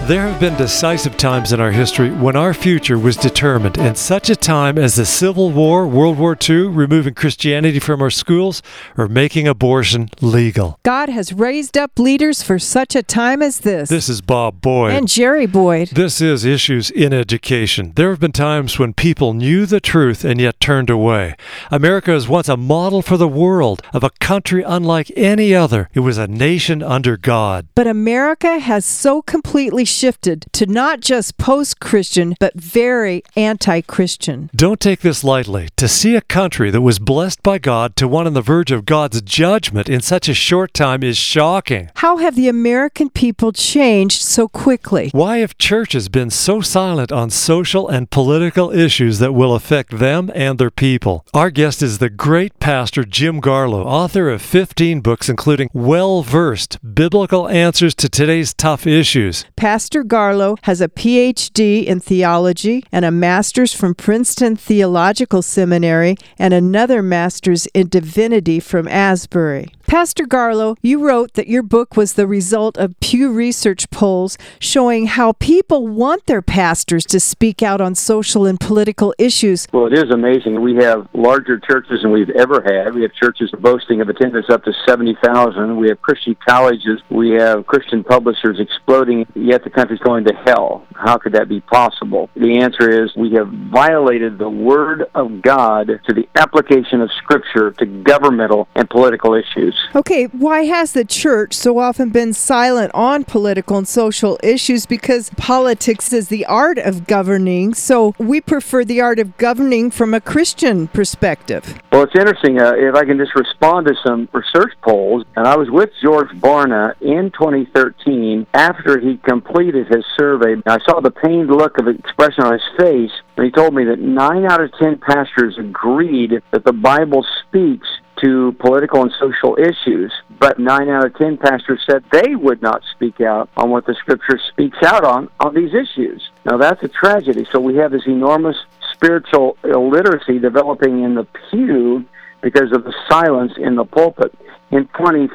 There have been decisive times in our history when our future was determined, and such a time as the Civil War, World War II, removing Christianity from our schools, or making abortion legal. God has raised up leaders for such a time as this. This is Bob Boyd. And Jerry Boyd. This is Issues in Education. There have been times when people knew the truth and yet turned away. America is once a model for the world of a country unlike any other. It was a nation under God. But America has so completely shifted to not just post-Christian, but very anti-Christian. Don't take this lightly. To see a country that was blessed by God to one on the verge of God's judgment in such a short time is shocking. How have the American people changed so quickly? Why have churches been so silent on social and political issues that will affect them and their people? Our guest is the great pastor Jim Garlow, author of 15 books including Well-Versed, Biblical Answers to Today's Tough Issues. Pastor Garlow has a Ph.D. in theology and a master's from Princeton Theological Seminary and another master's in divinity from Asbury. Pastor Garlow, you wrote that your book was the result of Pew Research polls showing how people want their pastors to speak out on social and political issues. Well, it is amazing. We have larger churches than we've ever had. We have churches boasting of attendance up to 70,000. We have Christian colleges. We have Christian publishers exploding, yet the country's going to hell. How could that be possible? The answer is we have violated the Word of God to the application of Scripture to governmental and political issues. Okay, why has the church so often been silent on political and social issues? Because politics is the art of governing, so we prefer the art of governing from a Christian perspective. Well, it's interesting. If I can just respond to some research polls, and I was with George Barna in 2013 after he completed his survey. I saw the pained look of expression on his face, and he told me that 9 out of 10 pastors agreed that the Bible speaks to political and social issues, but 9 out of 10 pastors said they would not speak out on what the Scripture speaks out on these issues. Now, that's a tragedy. So we have this enormous spiritual illiteracy developing in the pew because of the silence in the pulpit. In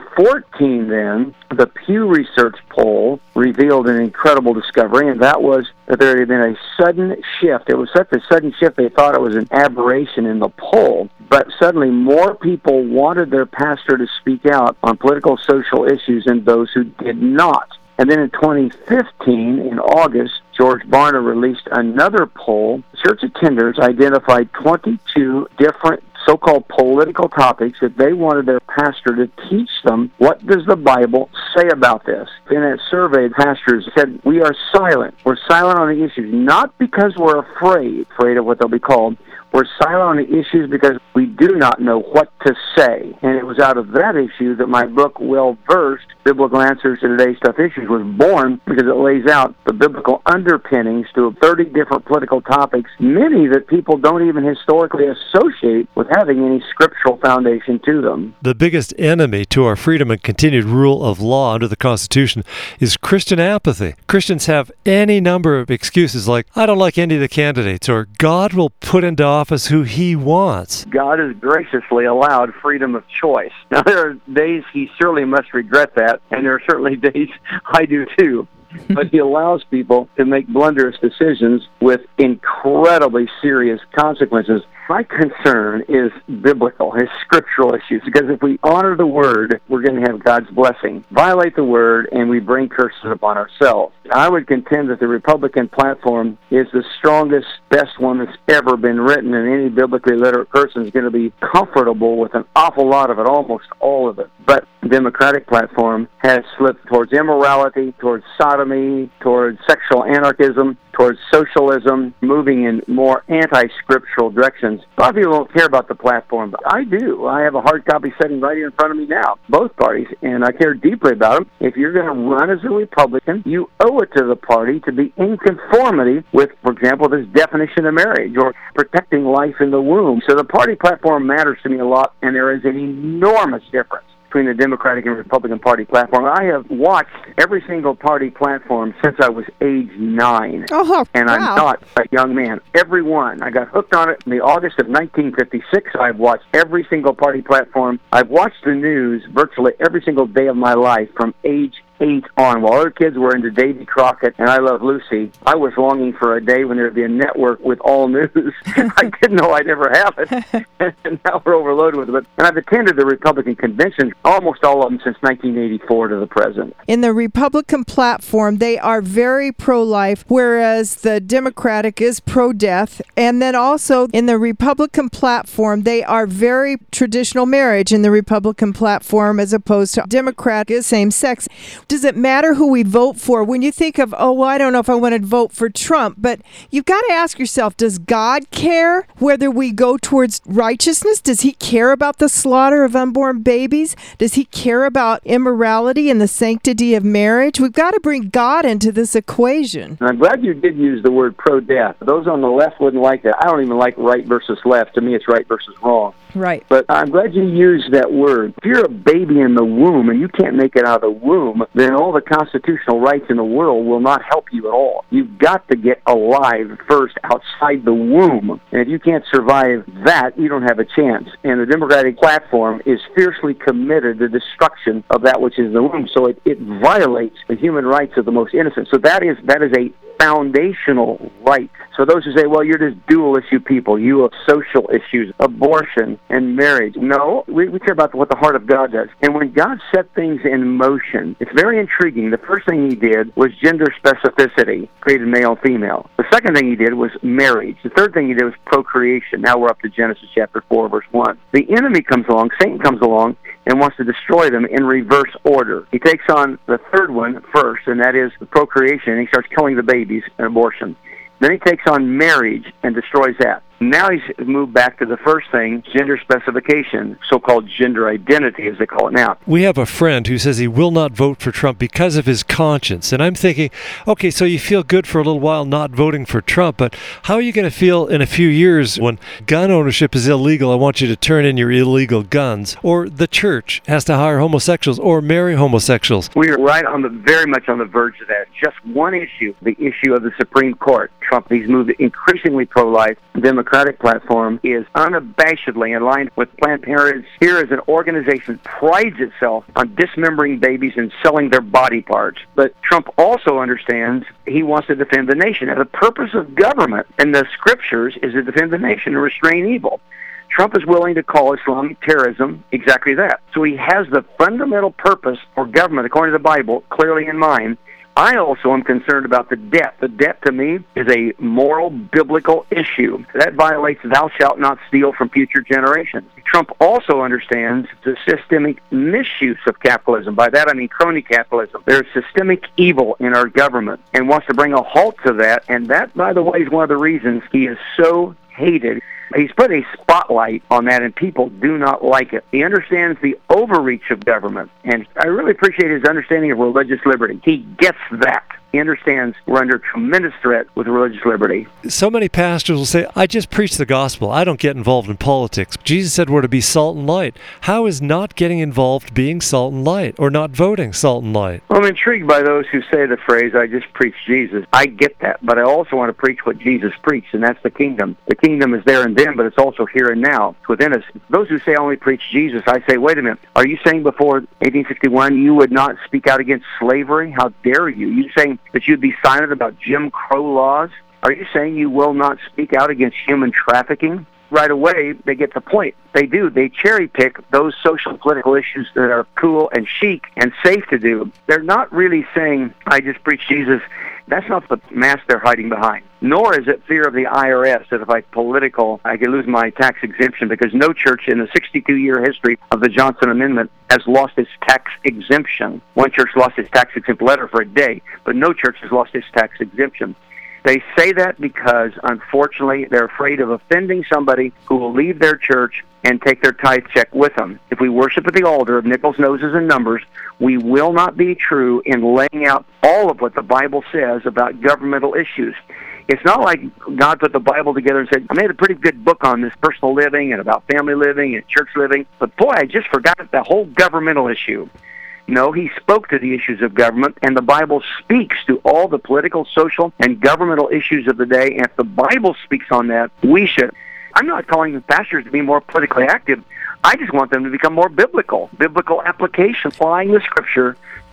2014, then, the Pew Research poll revealed an incredible discovery, and that was that there had been a sudden shift. It was such a sudden shift, they thought it was an aberration in the poll, but suddenly more people wanted their pastor to speak out on political, social issues than those who did not. And then in 2015, in August, George Barna released another poll. Church attenders identified 22 different so-called political topics that they wanted their pastor to teach them. What does the Bible say about this? In that survey, pastors said, we are silent. We're silent on the issues, not because we're afraid of what they'll be called. We're silent on the issues because we do not know what to say. And it was out of that issue that my book, Well-Versed, Biblical Answers to Today's Tough Issues, was born, because it lays out the biblical underpinnings to 30 different political topics, many that people don't even historically associate with having any scriptural foundation to them. The biggest enemy to our freedom and continued rule of law under the Constitution is Christian apathy. Christians have any number of excuses like, I don't like any of the candidates, or God will put into office who he wants. God has graciously allowed freedom of choice. Now, there are days he surely must regret that, and there are certainly days I do too. But he allows people to make blunderous decisions with incredibly serious consequences. My concern is biblical, is scriptural issues, because if we honor the Word, we're going to have God's blessing. Violate the Word, and we bring curses upon ourselves. I would contend that the Republican platform is the strongest, best one that's ever been written, and any biblically literate person is going to be comfortable with an awful lot of it, almost all of it. But the Democratic platform has slipped towards immorality, towards sodomy, towards sexual anarchism, towards socialism, moving in more anti-scriptural directions. A lot of people don't care about the platform, but I do. I have a hard copy sitting right here in front of me now, both parties, and I care deeply about them. If you're going to run as a Republican, you owe it to the party to be in conformity with, for example, this definition of marriage or protecting life in the womb. So the party platform matters to me a lot, and there is an enormous difference between the Democratic and Republican Party platform. I have watched every single party platform since I was age 9. And I'm not a young man. Every one. I got hooked on it in the August of 1956. I've watched every single party platform. I've watched the news virtually every single day of my life from age 8 on. While other kids were into Davy Crockett and I Love Lucy, I was longing for a day when there would be a network with all news. I didn't know I'd ever have it, and now we're overloaded with it. And I've attended the Republican convention, almost all of them since 1984 to the present. In the Republican platform, they are very pro-life, whereas the Democratic is pro-death. And then also in the Republican platform, they are very traditional marriage in the Republican platform as opposed to Democrat is same-sex. Does it matter who we vote for? When you think of, oh, well, I don't know if I want to vote for Trump, but you've got to ask yourself, does God care whether we go towards righteousness? Does he care about the slaughter of unborn babies? Does he care about immorality and the sanctity of marriage? We've got to bring God into this equation. And I'm glad you did use the word pro-death. Those on the left wouldn't like that. I don't even like right versus left. To me, it's right versus wrong. Right. But I'm glad you used that word. If you're a baby in the womb and you can't make it out of the womb, then all the constitutional rights in the world will not help you at all. You've got to get alive first outside the womb. And if you can't survive that, you don't have a chance. And the Democratic platform is fiercely committed to destruction of that which is the womb. So it violates the human rights of the most innocent. So that is a foundational right. So those who say, well, you're just dual-issue people, you have social issues, abortion and marriage. No, we care about what the heart of God does. And when God set things in motion, it's very intriguing. The first thing he did was gender specificity, created male and female. The second thing he did was marriage. The third thing he did was procreation. Now we're up to Genesis chapter 4, verse 1. The enemy comes along, Satan comes along, and wants to destroy them in reverse order. He takes on the third one first, and that is the procreation, and he starts killing the babies and abortion. Then he takes on marriage and destroys that. Now he's moved back to the first thing, gender specification, so-called gender identity, as they call it now. We have a friend who says he will not vote for Trump because of his conscience. And I'm thinking, okay, so you feel good for a little while not voting for Trump, but how are you going to feel in a few years when gun ownership is illegal? I want you to turn in your illegal guns. Or the church has to hire homosexuals or marry homosexuals. We are right very much on the verge of that. Just one issue, the issue of the Supreme Court. Trump, he's moved increasingly pro-life. Democratic platform is unabashedly in line with Planned Parenthood. Here is an organization that prides itself on dismembering babies and selling their body parts. But Trump also understands he wants to defend the nation. And the purpose of government in the scriptures is to defend the nation and restrain evil. Trump is willing to call Islamic terrorism exactly that. So he has the fundamental purpose for government, according to the Bible, clearly in mind. I also am concerned about the debt. The debt, to me, is a moral, biblical issue. That violates thou shalt not steal from future generations. Trump also understands the systemic misuse of capitalism. By that, I mean crony capitalism. There's systemic evil in our government and wants to bring a halt to that. And that, by the way, is one of the reasons he is so hated. He's put a spotlight on that, and people do not like it. He understands the overreach of government, and I really appreciate his understanding of religious liberty. He gets that. He understands we're under tremendous threat with religious liberty. So many pastors will say, I just preach the gospel. I don't get involved in politics. Jesus said we're to be salt and light. How is not getting involved being salt and light, or not voting salt and light? Well, I'm intrigued by those who say the phrase, I just preach Jesus. I get that, but I also want to preach what Jesus preached, and that's the kingdom. The kingdom is there and then, but it's also here and now. It's within us. Those who say I only preach Jesus, I say, wait a minute. Are you saying before 1861 you would not speak out against slavery? How dare you? You saying that you'd be silent about Jim Crow laws? Are you saying you will not speak out against human trafficking? Right away, they get the point. They do. They cherry-pick those social and political issues that are cool and chic and safe to do. They're not really saying, I just preach Jesus. That's not the mask they're hiding behind. Nor is it fear of the IRS that if I could lose my tax exemption, because no church in the 62-year history of the Johnson Amendment has lost its tax exemption. One church lost its tax exempt letter for a day, but no church has lost its tax exemption. They say that because, unfortunately, they're afraid of offending somebody who will leave their church and take their tithe check with them. If we worship at the altar of nickels, noses, and numbers, we will not be true in laying out all of what the Bible says about governmental issues. It's not like God put the Bible together and said, I made a pretty good book on this personal living and about family living and church living, but boy, I just forgot the whole governmental issue. No, he spoke to the issues of government, and the Bible speaks to all the political, social, and governmental issues of the day. And if the Bible speaks on that, we should. I'm not calling the pastors to be more politically active. I just want them to become more biblical application, applying the Scripture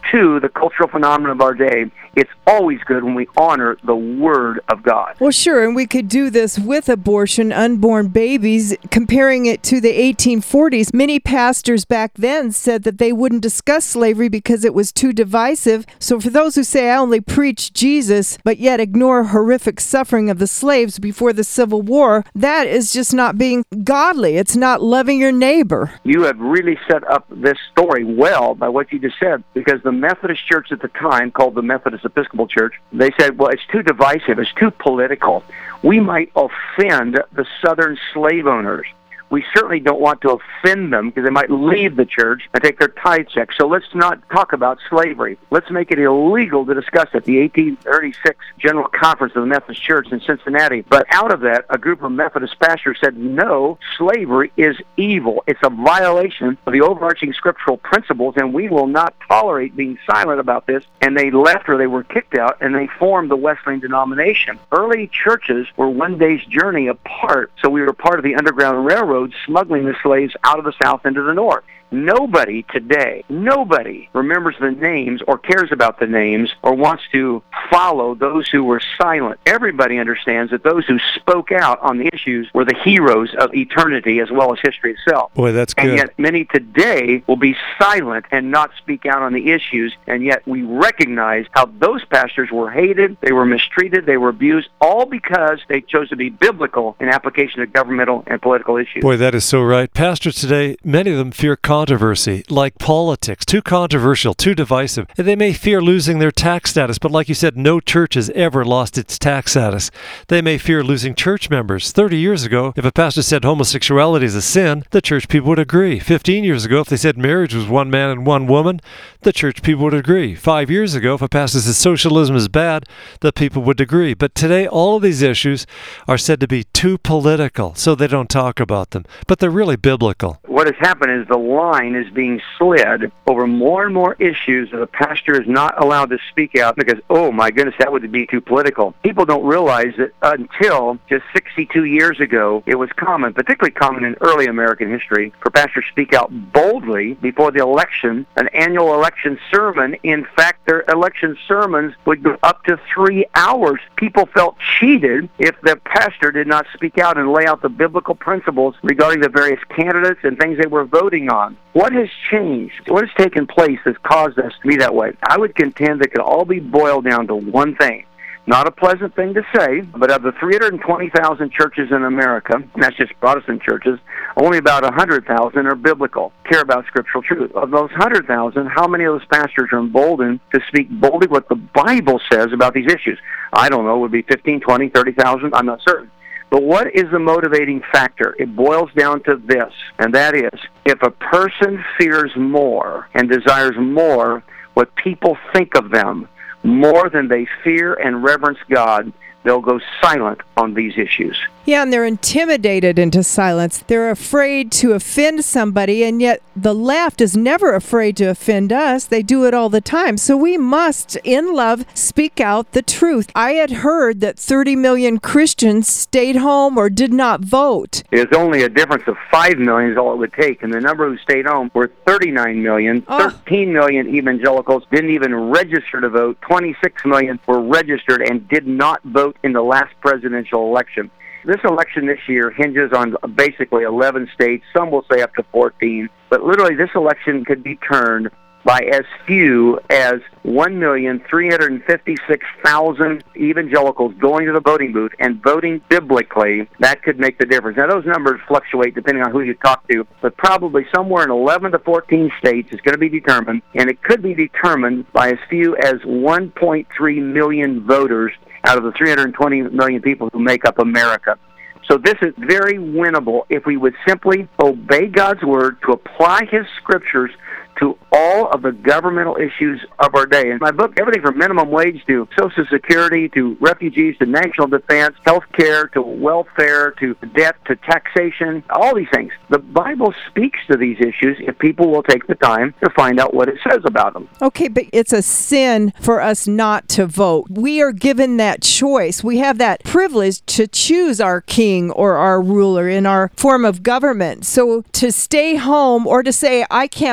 to the cultural phenomenon of our day, it's always good when we honor the Word of God. Well, sure, and we could do this with abortion, unborn babies, comparing it to the 1840s. Many pastors back then said that they wouldn't discuss slavery because it was too divisive. So for those who say, I only preach Jesus, but yet ignore horrific suffering of the slaves before the Civil War, that is just not being godly. It's not loving your neighbor. You have really set up this story well by what you just said, because the Methodist Church at the time, called the Methodist Episcopal Church, they said, well, it's too divisive, it's too political. We might offend the Southern slave owners. We certainly don't want to offend them because they might leave the church and take their tithe check. So let's not talk about slavery. Let's make it illegal to discuss it. The 1836 General Conference of the Methodist Church in Cincinnati. But out of that, a group of Methodist pastors said, no, slavery is evil. It's a violation of the overarching scriptural principles, and we will not tolerate being silent about this. And they left, or they were kicked out, and they formed the Wesleyan denomination. Early churches were one day's journey apart, so we were part of the Underground Railroad, smuggling the slaves out of the South into the North. Nobody today, nobody remembers the names or cares about the names or wants to follow those who were silent. Everybody understands that those who spoke out on the issues were the heroes of eternity as well as history itself. Boy, that's good. And yet many today will be silent and not speak out on the issues, and yet we recognize how those pastors were hated, they were mistreated, they were abused, all because they chose to be biblical in application of governmental and political issues. Boy, that is so right. Pastors today, many of them fear controversy, like politics, too controversial, too divisive. And they may fear losing their tax status, but like you said, no church has ever lost its tax status. They may fear losing church members. 30 years ago, if a pastor said homosexuality is a sin, the church people would agree. 15 years ago, if they said marriage was one man and one woman, the church people would agree. 5 years ago, if a pastor said socialism is bad, the people would agree. But today, all of these issues are said to be too political, so they don't talk about them. But they're really biblical. What has happened is the line is being slid over more and more issues that a pastor is not allowed to speak out because, oh my goodness, that would be too political. People don't realize that until just 62 years ago, it was common, particularly common in early American history, for pastors to speak out boldly before the election, an annual election sermon. In fact, their election sermons would go up to 3 hours. People felt cheated if the pastor did not speak out and lay out the biblical principles regarding the various candidates and things they were voting on. What has changed? What has taken place that's caused us to be that way? I would contend that it could all be boiled down to one thing. Not a pleasant thing to say, but of the 320,000 churches in America, and that's just Protestant churches, only about 100,000 are biblical, care about scriptural truth. Of those 100,000, how many of those pastors are emboldened to speak boldly what the Bible says about these issues? I don't know, it would be 15, 20, 30,000, I'm not certain. But what is the motivating factor? It boils down to this, and that is, if a person fears more and desires more what people think of them, more than they fear and reverence God, they'll go silent on these issues. Yeah, and they're intimidated into silence. They're afraid to offend somebody, and yet the left is never afraid to offend us. They do it all the time. So we must, in love, speak out the truth. I had heard that 30 million Christians stayed home or did not vote. There's only a difference of 5 million is all it would take, and the number who stayed home were 39 million. 13 million evangelicals didn't even register to vote. 26 million were registered and did not vote in the last presidential election. This election this year hinges on basically 11 states. Some will say up to 14. But literally this election could be turned by as few as 1,356,000 evangelicals going to the voting booth and voting biblically. That could make the difference. Now, those numbers fluctuate depending on who you talk to, but probably somewhere in 11 to 14 states is going to be determined, and it could be determined by as few as 1.3 million voters out of the 320 million people who make up America. So this is very winnable if we would simply obey God's word to apply his scriptures to all of the governmental issues of our day. In my book, everything from minimum wage to Social Security to refugees to national defense, health care to welfare to debt to taxation, all these things. The Bible speaks to these issues if people will take the time to find out what it says about them. Okay, but it's a sin for us not to vote. We are given that choice. We have that privilege to choose our king or our ruler in our form of government. So to stay home or to say, I can't vote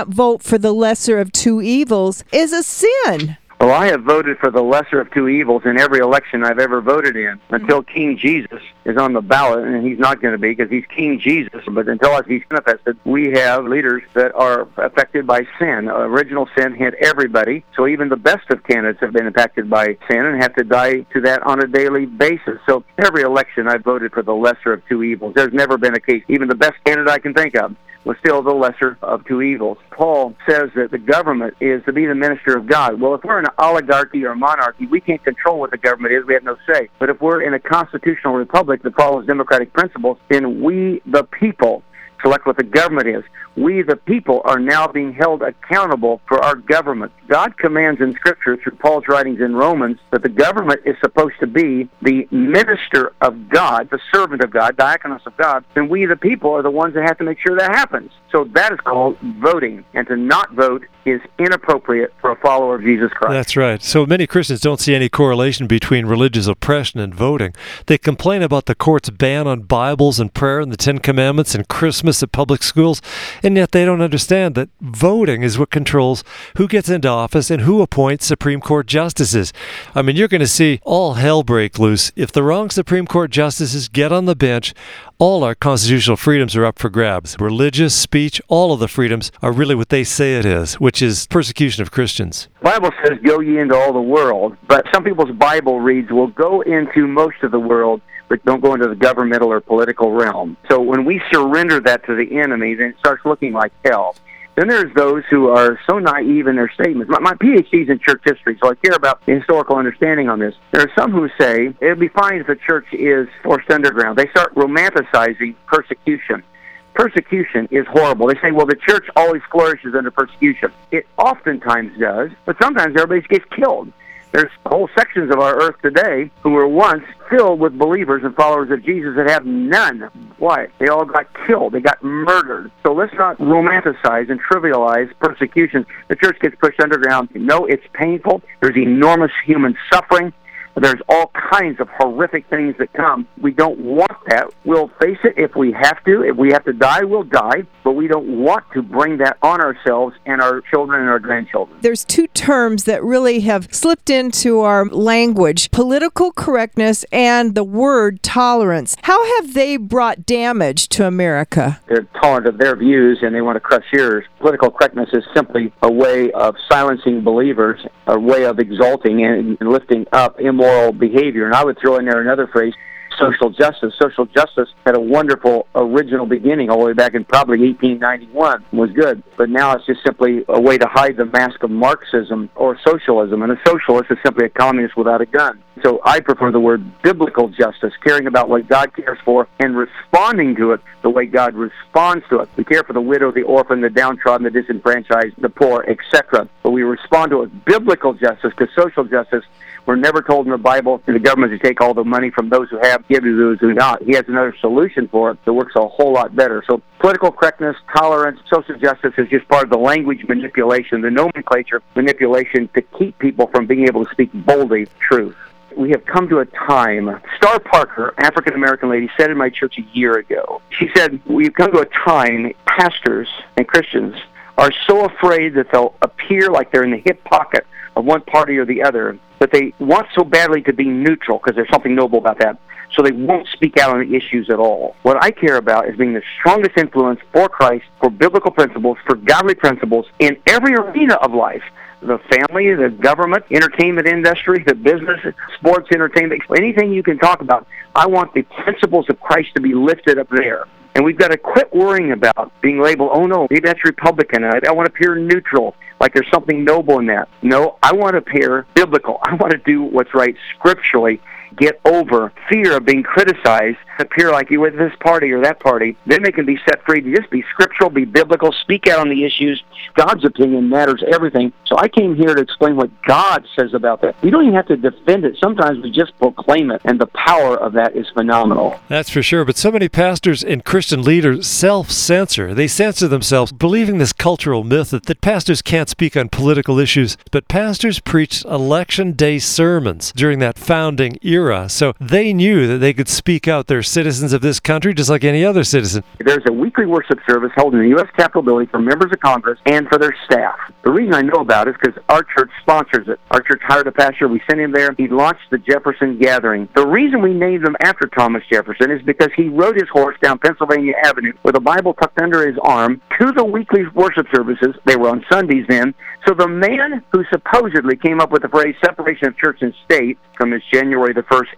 for the lesser of two evils is a sin. Well, I have voted for the lesser of two evils in every election I've ever voted in until King Jesus is on the ballot, and he's not going to be because he's King Jesus. But until he's manifested, we have leaders that are affected by sin. Original sin hit everybody, so even the best of candidates have been impacted by sin and have to die to that on a daily basis. So every election I've voted for the lesser of two evils. There's never been a case, even the best candidate I can think of, was still the lesser of two evils. Paul says that the government is to be the minister of God. Well, if we're in an oligarchy or a monarchy, we can't control what the government is. We have no say. But if we're in a constitutional republic that follows democratic principles, then we, the people, select what the government is. We, the people, are now being held accountable for our government. God commands in Scripture, through Paul's writings in Romans, that the government is supposed to be the minister of God, the servant of God, diakonos of God, and we, the people, are the ones that have to make sure that happens. So that is called voting, and to not vote is inappropriate for a follower of Jesus Christ. That's right. So many Christians don't see any correlation between religious oppression and voting. They complain about the court's ban on Bibles and prayer and the Ten Commandments and Christmas at public schools, and yet they don't understand that voting is what controls who gets into office and who appoints Supreme Court justices. I mean, you're going to see all hell break loose. If the wrong Supreme Court justices get on the bench, all our constitutional freedoms are up for grabs. Religious, speech, all of the freedoms are really what they say it is, which is persecution of Christians. The Bible says, go ye into all the world, but some people's Bible reads, will go into most of the world, but don't go into the governmental or political realm. So when we surrender that to the enemy, then it starts looking like hell. Then there's those who are so naive in their statements. My PhD's in church history, so I care about the historical understanding on this. There are some who say it would be fine if the church is forced underground. They start romanticizing persecution. Persecution is horrible. They say, well, the church always flourishes under persecution. It oftentimes does, but sometimes everybody gets killed. There's whole sections of our earth today who were once filled with believers and followers of Jesus that have none. Why? They all got killed. They got murdered. So let's not romanticize and trivialize persecution. The church gets pushed underground. No, it's painful. There's enormous human suffering. There's all kinds of horrific things that come. We don't want that. We'll face it if we have to. If we have to die, we'll die. But we don't want to bring that on ourselves and our children and our grandchildren. There's two terms that really have slipped into our language: political correctness and the word tolerance. How have they brought damage to America? They're tolerant of their views and they want to crush yours. Political correctness is simply a way of silencing believers, a way of exalting and lifting up immoral behavior. And I would throw in there another phrase, social justice. Social justice had a wonderful original beginning all the way back in probably 1891. Was good. But now it's just simply a way to hide the mask of Marxism or socialism. And a socialist is simply a communist without a gun. So I prefer the word biblical justice, caring about what God cares for and responding to it the way God responds to it. We care for the widow, the orphan, the downtrodden, the disenfranchised, the poor, etc. But we respond to it with biblical justice, because social justice, we're never told in the Bible the government to take all the money from those who have, give to those who not. He has another solution for it that works a whole lot better. So political correctness, tolerance, social justice is just part of the language manipulation, the nomenclature manipulation to keep people from being able to speak boldly truth. We have come to a time. Star Parker, African-American lady, said in my church a year ago, she said, we've come to a time, pastors and Christians are so afraid that they'll appear like they're in the hip pocket of one party or the other, that they want so badly to be neutral because there's something noble about that, so they won't speak out on the issues at all. What I care about is being the strongest influence for Christ, for biblical principles, for godly principles in every arena of life. The family, the government, entertainment industry, the business, sports, entertainment, anything you can talk about. I want the principles of Christ to be lifted up there. And we've got to quit worrying about being labeled, oh no, maybe that's Republican. I want to appear neutral, like there's something noble in that. No, I want to appear biblical. I want to do what's right scripturally, get over fear of being criticized, appear like you're with this party or that party. Then they can be set free to just be scriptural, be biblical, speak out on the issues. God's opinion matters everything. So I came here to explain what God says about that. We don't even have to defend it. Sometimes we just proclaim it, and the power of that is phenomenal. That's for sure. But so many pastors and Christian leaders self-censor. They censor themselves, believing this cultural myth that pastors can't speak on political issues. But pastors preached election day sermons during that founding era era, so they knew that they could speak out. They're citizens of this country just like any other citizen. There's a weekly worship service held in the U.S. Capitol building for members of Congress and for their staff. The reason I know about it is because our church sponsors it. Our church hired a pastor. We sent him there. He launched the Jefferson Gathering. The reason we named him after Thomas Jefferson is because he rode his horse down Pennsylvania Avenue with a Bible tucked under his arm to the weekly worship services. They were on Sundays then. So the man who supposedly came up with the phrase separation of church and state from his January the 1st,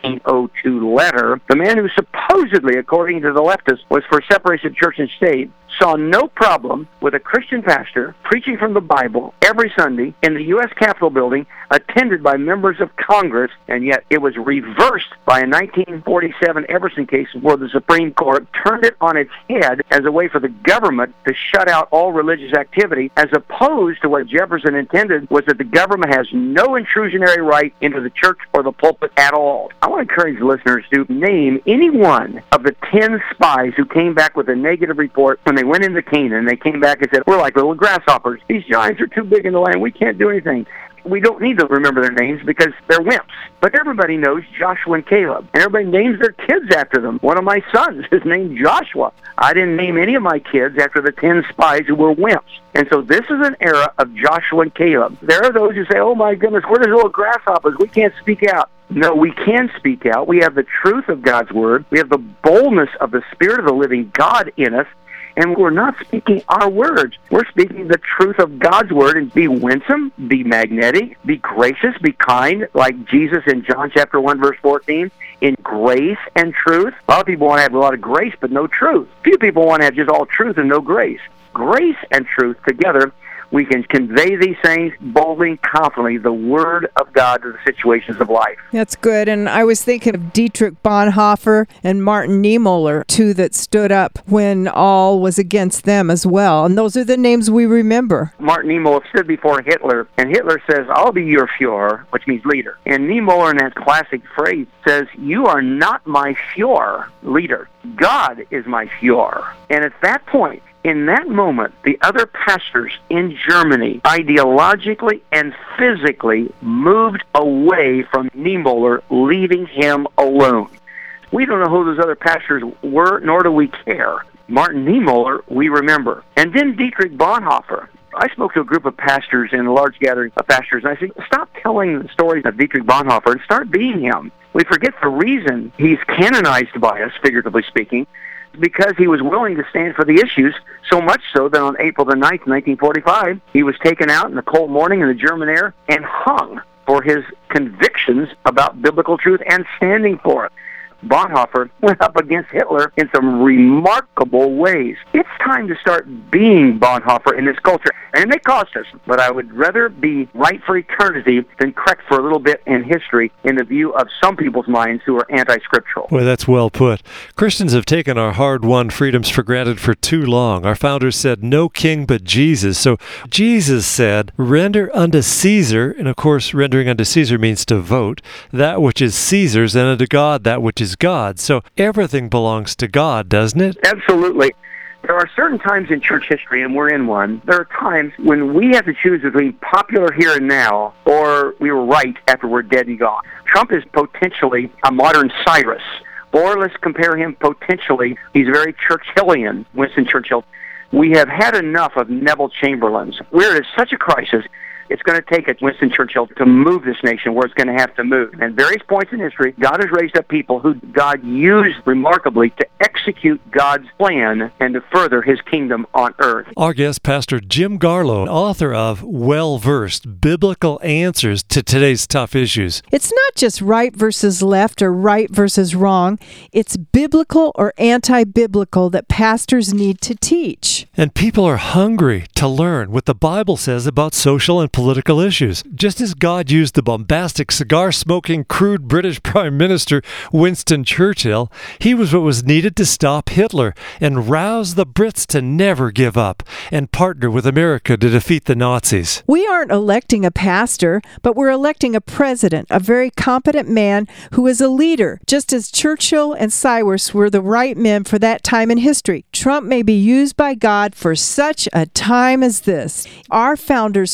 1802 letter, the man who supposedly, according to the leftists, was for separation of church and state, saw no problem with a Christian pastor preaching from the Bible every Sunday in the U.S. Capitol building, attended by members of Congress, and yet it was reversed by a 1947 Everson case where the Supreme Court turned it on its head as a way for the government to shut out all religious activity, as opposed to what Jefferson intended was that the government has no intrusionary right into the church or the pulpit at all. I want to encourage listeners to name any one of the 10 spies who came back with a negative report when they went into Canaan. They came back and said, we're like little grasshoppers. These giants are too big in the land. We can't do anything. We don't need to remember their names because they're wimps. But everybody knows Joshua and Caleb. And everybody names their kids after them. One of my sons is named Joshua. I didn't name any of my kids after the 10 spies who were wimps. And so this is an era of Joshua and Caleb. There are those who say, oh my goodness, we're these little grasshoppers. We can't speak out. No, we can speak out. We have the truth of God's Word. We have the boldness of the Spirit of the living God in us. And we're not speaking our words. We're speaking the truth of God's Word. And be winsome, be magnetic, be gracious, be kind, like Jesus in John chapter 1, verse 14, in grace and truth. A lot of people want to have a lot of grace, but no truth. Few people want to have just all truth and no grace. Grace and truth together, we can convey these things boldly and confidently, the Word of God to the situations of life. That's good. And I was thinking of Dietrich Bonhoeffer and Martin Niemöller, two that stood up when all was against them as well. And those are the names we remember. Martin Niemöller stood before Hitler, and Hitler says, I'll be your Führer, which means leader. And Niemöller, in that classic phrase, says, you are not my Führer, leader. God is my Führer. And at that point, in that moment, the other pastors in Germany ideologically and physically moved away from Niemöller, leaving him alone. We don't know who those other pastors were, nor do we care. Martin Niemöller, we remember. And then Dietrich Bonhoeffer. I spoke to a group of pastors in a large gathering of pastors, and I said, stop telling the stories of Dietrich Bonhoeffer and start being him. We forget the reason he's canonized by us, figuratively speaking, because he was willing to stand for the issues, so much so that on April the 9th, 1945, he was taken out in the cold morning in the German air and hung for his convictions about biblical truth and standing for it. Bonhoeffer went up against Hitler in some remarkable ways. It's time to start being Bonhoeffer in this culture. And it may cost us, but I would rather be right for eternity than correct for a little bit in history in the view of some people's minds who are anti-scriptural. Well, that's well put. Christians have taken our hard-won freedoms for granted for too long. Our founders said, no king but Jesus. So Jesus said, render unto Caesar, and of course, rendering unto Caesar means to vote, that which is Caesar's, and unto God that which is God. So everything belongs to God, doesn't it? Absolutely. There are certain times in church history, and we're in one, there are times when we have to choose between popular here and now or we were right after we're dead and gone. Trump is potentially a modern Cyrus, or let's compare him potentially, he's very Churchillian, Winston Churchill. We have had enough of Neville Chamberlains. We're at such a crisis. It's going to take a Winston Churchill to move this nation where it's going to have to move. At various points in history, God has raised up people who God used remarkably to execute God's plan and to further his kingdom on earth. Our guest, Pastor Jim Garlow, author of Well-Versed, Biblical Answers to Today's Tough Issues. It's not just right versus left or right versus wrong. It's biblical or anti-biblical that pastors need to teach. And people are hungry to learn what the Bible says about social and political issues. Just as God used the bombastic, cigar-smoking, crude British Prime Minister Winston Churchill, he was what was needed to stop Hitler and rouse the Brits to never give up and partner with America to defeat the Nazis. We aren't electing a pastor, but we're electing a president, a very competent man who is a leader, just as Churchill and Cyrus were the right men for that time in history. Trump may be used by God for such a time as this. Our founders fought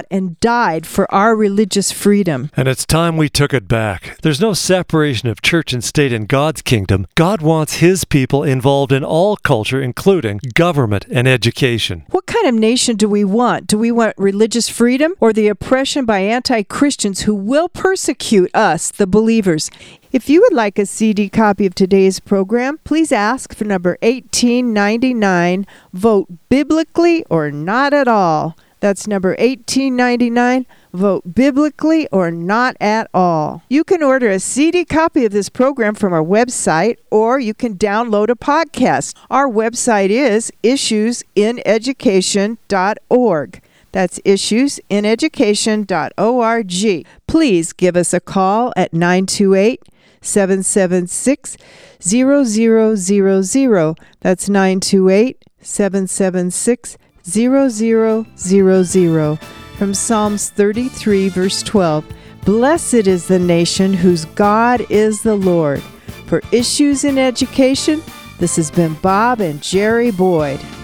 and died for our religious freedom. And it's time we took it back. There's no separation of church and state in God's kingdom. God wants His people involved in all culture, including government and education. What kind of nation do we want? Do we want religious freedom or the oppression by anti-Christians who will persecute us, the believers? If you would like a CD copy of today's program, please ask for number 1899, Vote Biblically or Not at All. That's number 1899, Vote Biblically or Not at All. You can order a CD copy of this program from our website, or you can download a podcast. Our website is issuesineducation.org. That's issuesineducation.org. Please give us a call at 928-776-0000. That's 928-776-0000. From Psalms 33, verse 12. Blessed is the nation whose God is the Lord. For Issues in Education, this has been Bob and Jerry Boyd.